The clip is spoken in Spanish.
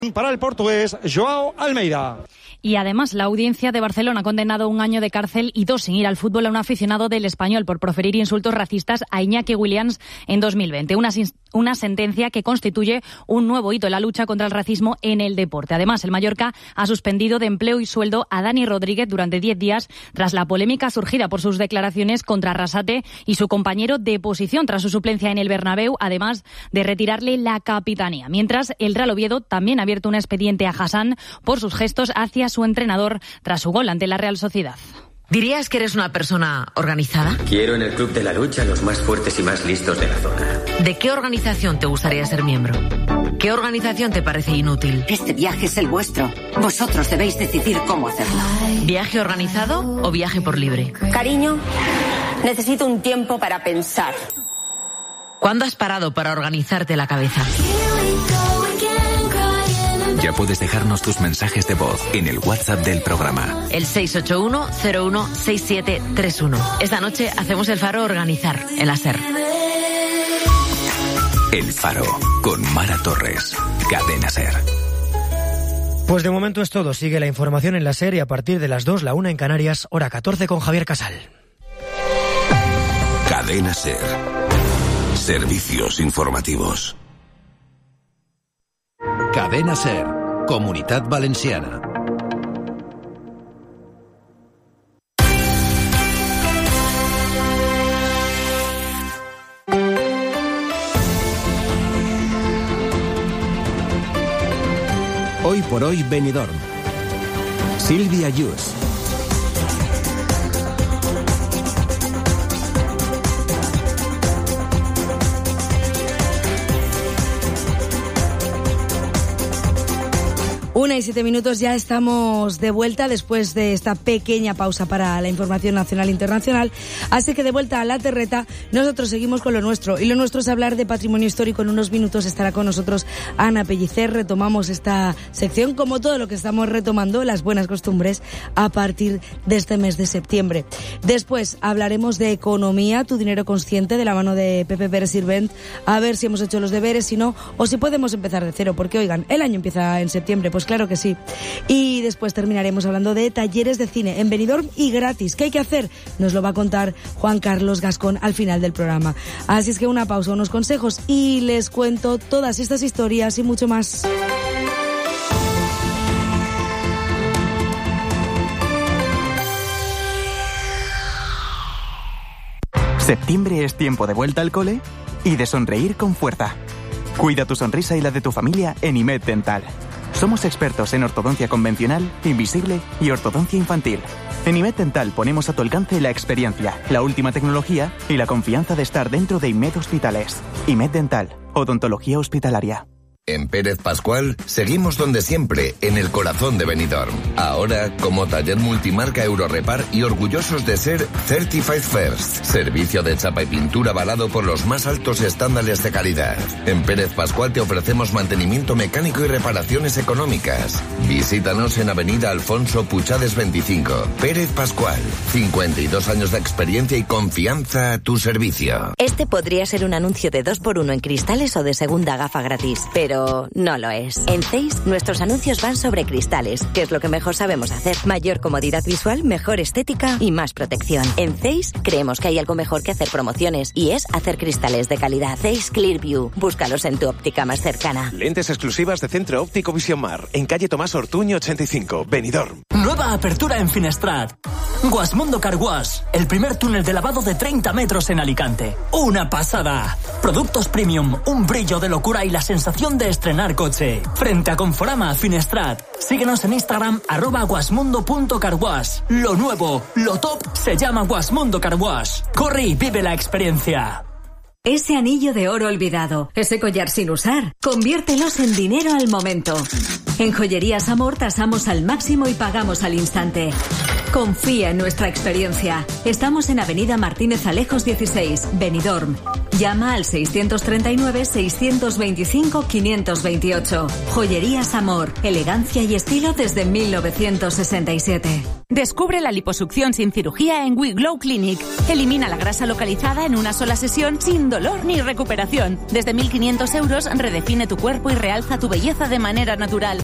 Para el portugués Joao Almeida. Y además, la audiencia de Barcelona ha condenado 1 año de cárcel y 2 sin ir al fútbol a un aficionado del Español por proferir insultos racistas a Iñaki Williams en 2020. Una sentencia que constituye un nuevo hito en la lucha contra el racismo en el deporte. Además, el Mallorca ha suspendido de empleo y sueldo a Dani Rodríguez durante 10 días tras la polémica surgida por sus declaraciones contra Arrasate y su compañero de posición tras su suplencia en el Bernabéu, además de retirarle la capitanía. Mientras, el Real Oviedo también ha abierto un expediente a Hassan por sus gestos hacia su entrenador tras su gol ante la Real Sociedad. ¿Dirías que eres una persona organizada? Quiero en el club de la lucha los más fuertes y más listos de la zona. ¿De qué organización te gustaría ser miembro? ¿Qué organización te parece inútil? Este viaje es el vuestro. Vosotros debéis decidir cómo hacerlo. ¿Viaje organizado o viaje por libre? Cariño, necesito un tiempo para pensar. ¿Cuándo has parado para organizarte la cabeza? Ya puedes dejarnos tus mensajes de voz en el WhatsApp del programa. El 681-016731. Esta noche hacemos el Faro Organizar, en la SER. El Faro, con Mara Torres. Cadena SER. Pues de momento es todo. Sigue la información en la SER y a partir de las 2, la 1 en Canarias, hora 14 con Javier Casal. Cadena SER. Servicios informativos. Cadena SER, Comunitat Valenciana. Hoy por hoy Benidorm. Silvia Yus. Una y 7 minutos, ya estamos de vuelta después de esta pequeña pausa para la información nacional e internacional. Así que de vuelta a la terreta, nosotros seguimos con lo nuestro. Y lo nuestro es hablar de patrimonio histórico. En unos minutos estará con nosotros Ana Pellicer. Retomamos esta sección, como todo lo que estamos retomando, las buenas costumbres, a partir de este mes de septiembre. Después hablaremos de economía, tu dinero consciente, de la mano de Pepe Pérez Sirvent. A ver si hemos hecho los deberes, si no, o si podemos empezar de cero. Porque, oigan, el año empieza en septiembre, pues claro que sí. Y después terminaremos hablando de talleres de cine en Benidorm y gratis. ¿Qué hay que hacer? Nos lo va a contar Juan Carlos Gascón al final del programa. Así es que una pausa, unos consejos y les cuento todas estas historias y mucho más. Septiembre es tiempo de vuelta al cole y de sonreír con fuerza. Cuida tu sonrisa y la de tu familia en IMED Dental. Somos expertos en ortodoncia convencional, invisible y ortodoncia infantil. En IMED Dental ponemos a tu alcance la experiencia, la última tecnología y la confianza de estar dentro de IMED Hospitales. IMED Dental, odontología hospitalaria. En Pérez Pascual seguimos donde siempre, en el corazón de Benidorm. Ahora, como taller multimarca Eurorepar y orgullosos de ser Certified First. Servicio de chapa y pintura avalado por los más altos estándares de calidad. En Pérez Pascual te ofrecemos mantenimiento mecánico y reparaciones económicas. Visítanos en Avenida Alfonso Puchades 25. Pérez Pascual, 52 años de experiencia y confianza a tu servicio. Este podría ser un anuncio de 2x1 en cristales o de segunda gafa gratis, pero no lo es. En Zeiss, nuestros anuncios van sobre cristales, que es lo que mejor sabemos hacer. Mayor comodidad visual, mejor estética y más protección. En Zeiss, creemos que hay algo mejor que hacer promociones, y es hacer cristales de calidad. Zeiss Clearview. Búscalos en tu óptica más cercana. Lentes exclusivas de Centro Óptico Visión Mar, en calle Tomás Ortuño 85, Benidorm. Nueva apertura en Finestrat. Guasmundo Car Wash, el primer túnel de lavado de 30 metros en Alicante. ¡Una pasada! Productos premium, un brillo de locura y la sensación de estrenar coche. Frente a Conforama, Finestrat. Síguenos en Instagram, @guasmundo.carwash. Lo nuevo, lo top, se llama Guasmundo Car Wash. Corre y vive la experiencia. Ese anillo de oro olvidado, ese collar sin usar, conviértelos en dinero al momento. En Joyerías Amor tasamos al máximo y pagamos al instante. Confía en nuestra experiencia. Estamos en Avenida Martínez Alejos 16, Benidorm. Llama al 639-625-528. Joyerías Amor, elegancia y estilo desde 1967. Descubre la liposucción sin cirugía en We Glow Clinic. Elimina la grasa localizada en una sola sesión sin dolor ni recuperación. Desde 1.500 euros redefine tu cuerpo y realza tu belleza de manera natural.